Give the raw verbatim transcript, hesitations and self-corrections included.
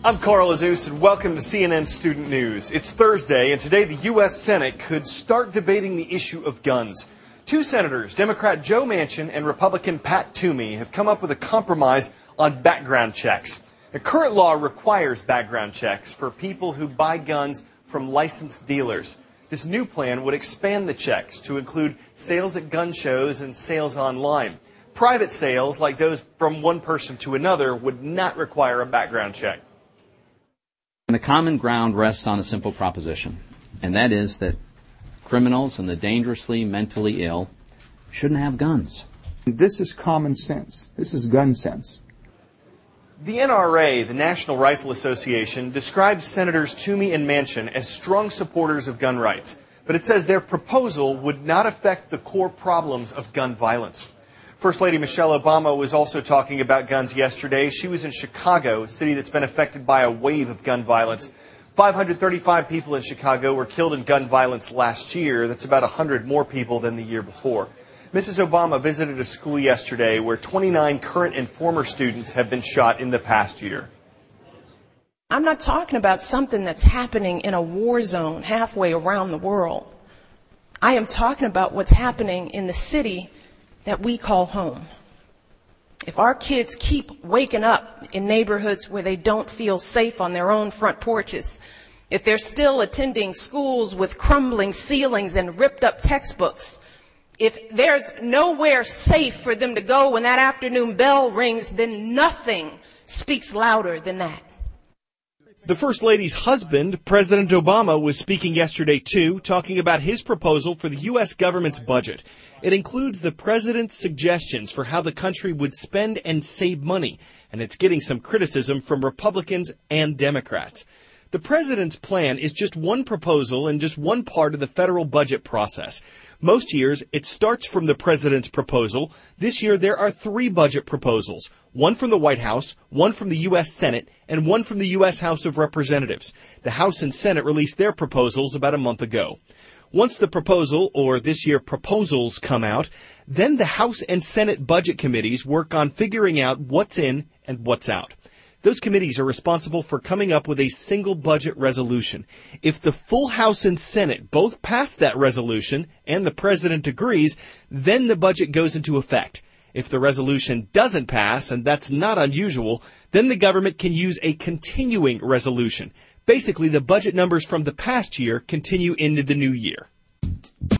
I'm Carl Azus, and welcome to C N N Student News. It's Thursday, and today the U S Senate could start debating the issue of guns. Two senators, Democrat Joe Manchin and Republican Pat Toomey, have come up with a compromise on background checks. The current law requires background checks for people who buy guns from licensed dealers. This new plan would expand the checks to include sales at gun shows and sales online. Private sales, like those from one person to another, would not require a background check. And the common ground rests on a simple proposition, and that is that criminals and the dangerously mentally ill shouldn't have guns. This is common sense. This is gun sense. The N R A, the National Rifle Association, describes Senators Toomey and Manchin as strong supporters of gun rights, but it says their proposal would not affect the core problems of gun violence. First Lady Michelle Obama was also talking about guns yesterday. She was in Chicago, a city that's been affected by a wave of gun violence. five hundred thirty-five people in Chicago were killed in gun violence last year. That's about one hundred more people than the year before. Missus Obama visited a school yesterday where twenty-nine current and former students have been shot in the past year. I'm not talking about something that's happening in a war zone halfway around the world. I am talking about what's happening in the city that we call home. If our kids keep waking up in neighborhoods where they don't feel safe on their own front porches, if they're still attending schools with crumbling ceilings and ripped up textbooks, if there's nowhere safe for them to go when that afternoon bell rings, then nothing speaks louder than that. The First Lady's husband, President Obama, was speaking yesterday, too, talking about his proposal for the U S government's budget. It includes the president's suggestions for how the country would spend and save money, and it's getting some criticism from Republicans and Democrats. The president's plan is just one proposal and just one part of the federal budget process. Most years, it starts from the president's proposal. This year, there are three budget proposals, one from the White House, one from the U S Senate, and one from the U S House of Representatives. The House and Senate released their proposals about a month ago. Once the proposal, or this year proposals, come out, then the House and Senate budget committees work on figuring out what's in and what's out. Those committees are responsible for coming up with a single budget resolution. If the full House and Senate both pass that resolution and the president agrees, then the budget goes into effect. If the resolution doesn't pass, and that's not unusual, then the government can use a continuing resolution. Basically, the budget numbers from the past year continue into the new year.